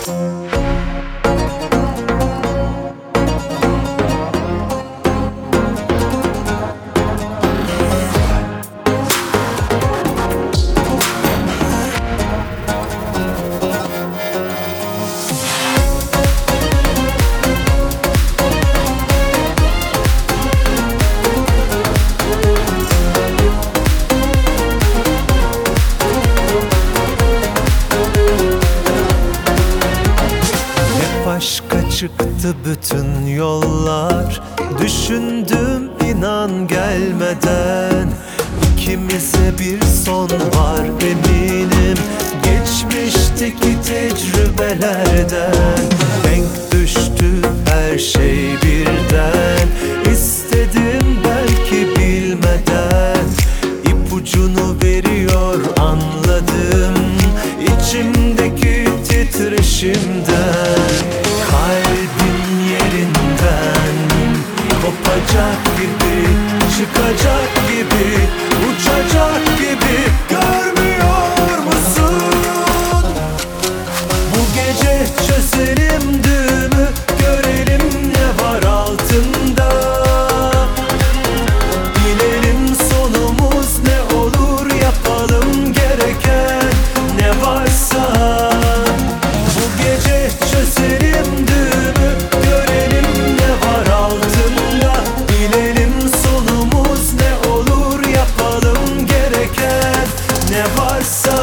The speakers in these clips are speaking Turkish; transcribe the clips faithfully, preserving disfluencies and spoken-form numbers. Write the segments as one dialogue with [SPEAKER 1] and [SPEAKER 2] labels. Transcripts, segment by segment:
[SPEAKER 1] Aşka çıktı bütün yollar, düşündüm inan gelmeden. İkimize bir son var eminim, geçmişteki tecrübelerden. Denk düştü her şey birden, istedim belki bilmeden. İpucunu veriyor anladım, içimdeki titreşimden. Kalbim yerinden kopacak gibi, çıkacak gibi, uçacak gibi. Görmüyor musun? Bu gece çözelim düğümü, görelim ne var altında. Bilelim sonumuz ne olur, yapalım gereken ne varsa. Bu gece çözelim düğümü, görelim ne var altında. Bilelim sonumuz ne olur, yapalım gereken ne varsa.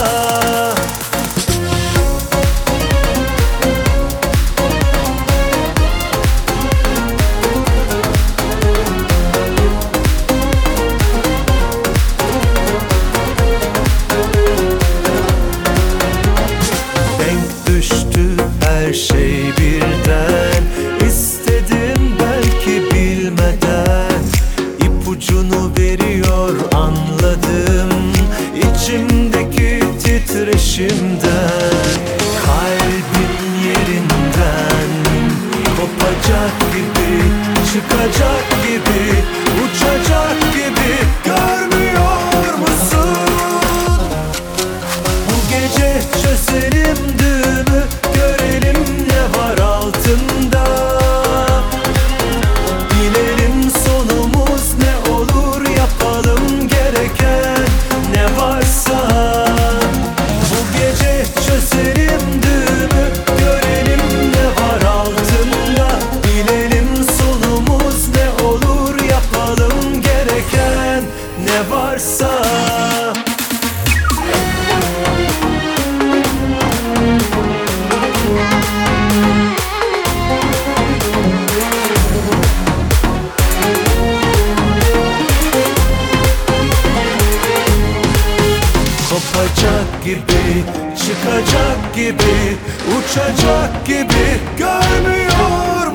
[SPEAKER 1] Her şey birden, istedim belki bilmeden. İpucunu veriyor anladım, içimdeki titreşimden. Kalbim yerinden kopacak gibi, çıkacak gibi, uçacak gibi. Görmüyor musun? Bu gece çözelim düğümü, görelim ne var altında. Bilelim sonumuz ne olur, yapalım gereken ne varsa. Bu gece çözelim düğümü, görelim ne var altında. Bilelim sonumuz ne olur, yapalım gereken ne varsa. Kopacak gibi, çıkacak gibi, uçacak gibi. Görmüyor